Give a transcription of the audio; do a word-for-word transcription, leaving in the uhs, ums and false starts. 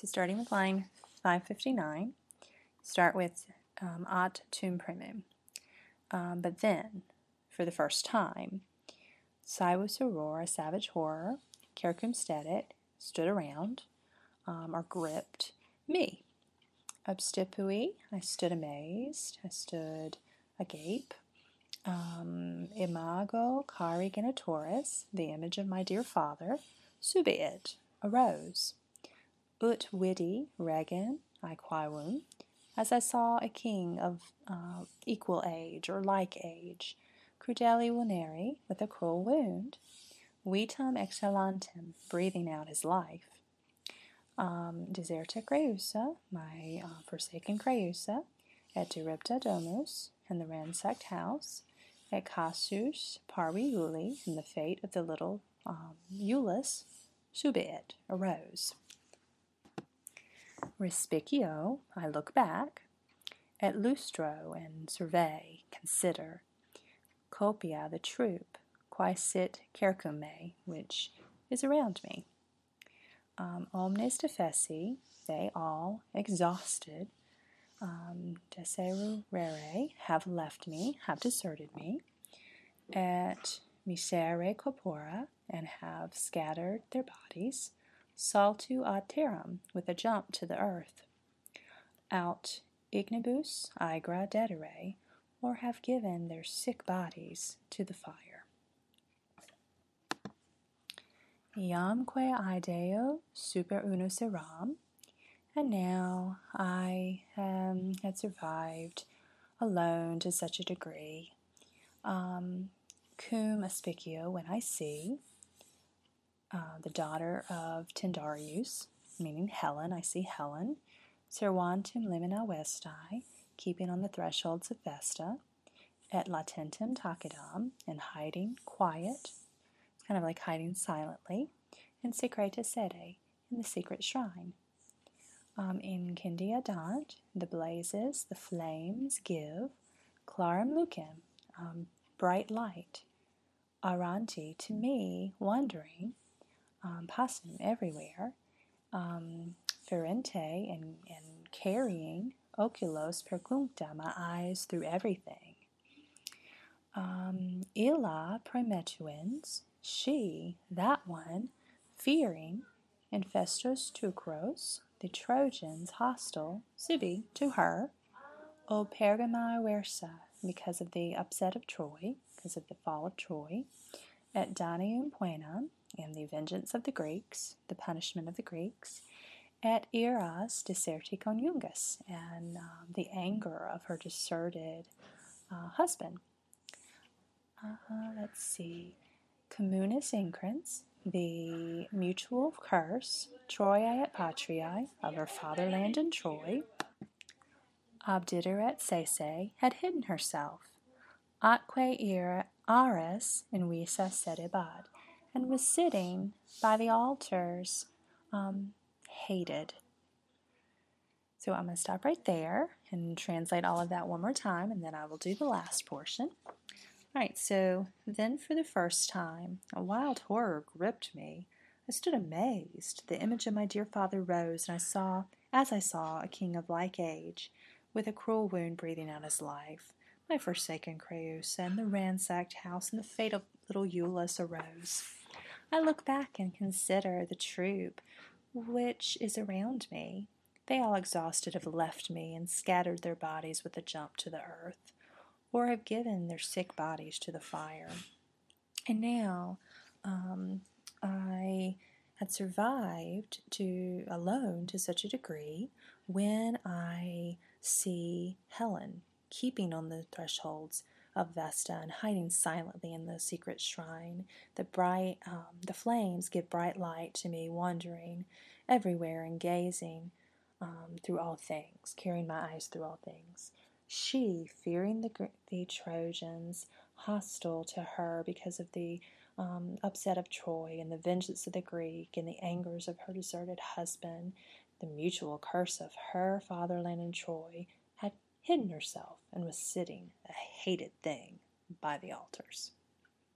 So starting with line five fifty-nine, start with um, Aut tum primum. Um, but then, for the first time, Cywus Aurora, savage horror, circumstedet, stood around, um, or gripped, me. Obstipui, I stood amazed, I stood agape. Um, imago cari genitoris, the image of my dear father, subiit, arose. Ut vidi regem aequavum, as I saw a king of uh, equal age or like age, crudeli vulneri, with a cruel wound, vitam exhalantem, breathing out his life, um, deserta Creusa, my uh, forsaken Creusa, et deripta domus, in the ransacked house, et casus parvi Iuli, in the fate of the little um, Iulus, subiit, arose. Respicio, I look back, et lustro, and survey, consider, copia, the troop, quae sit circum me, which is around me. Um, omnes defessi, they all, exhausted, um, deserere, have left me, have deserted me, et misere corpora, and have scattered their bodies, saltu ad terram, with a jump to the earth, out ignibus agra dedere, or have given their sick bodies to the fire. Iamque ideo super unus eram, and now I um, had survived alone to such a degree. Um, cum aspicio, when I see uh, the daughter of Tyndareus, meaning Helen, I see Helen, servantem limina vestae, keeping on the thresholds of Vesta, et latentem tacedam, and hiding quiet, it's kind of like hiding silently, in secreta sede, in the secret shrine. Um, in Cindia dant, the blazes, the flames give, clarum lucem, um, bright light, aranti, to me, wandering, um, passum, everywhere, um, ferente, and, and carrying, oculos percuncta, my eyes through everything. Um, illa prometuens, she, that one, fearing, infestos teucros, the Trojans hostile, sibi, to her, o pergama versa, because of the upset of Troy, because of the fall of Troy, et danium poenam, and the vengeance of the Greeks, the punishment of the Greeks, et iras deserti conjungus, and um, the anger of her deserted uh, husband. Uh, let's see, communis increns, the mutual curse, Troiae et patriae, of her fatherland and Troy, obdideret sese, had hidden herself, atque ira ares in visa sedebad, and was sitting by the altars, um, hated. So I'm going to stop right there and translate all of that one more time, and then I will do the last portion. All right, so then for the first time, a wild horror gripped me. I stood amazed. The image of my dear father rose, and I saw, as I saw, a king of like age, with a cruel wound breathing out his life. My forsaken Creusa, and the ransacked house, and the fate of little Iulus arose. I look back and consider the troop which is around me. They all exhausted have left me, and scattered their bodies with a jump to the earth, or have given their sick bodies to the fire. And now um, I had survived to alone to such a degree when I see Helen keeping on the thresholds of Vesta and hiding silently in the secret shrine. The bright, um, the flames give bright light to me, wandering everywhere and gazing um, through all things, carrying my eyes through all things. She, fearing the, the Trojans, hostile to her because of the um, upset of Troy and the vengeance of the Greek and the angers of her deserted husband, the mutual curse of her fatherland and Troy, had hidden herself and was sitting, a hated thing, by the altars.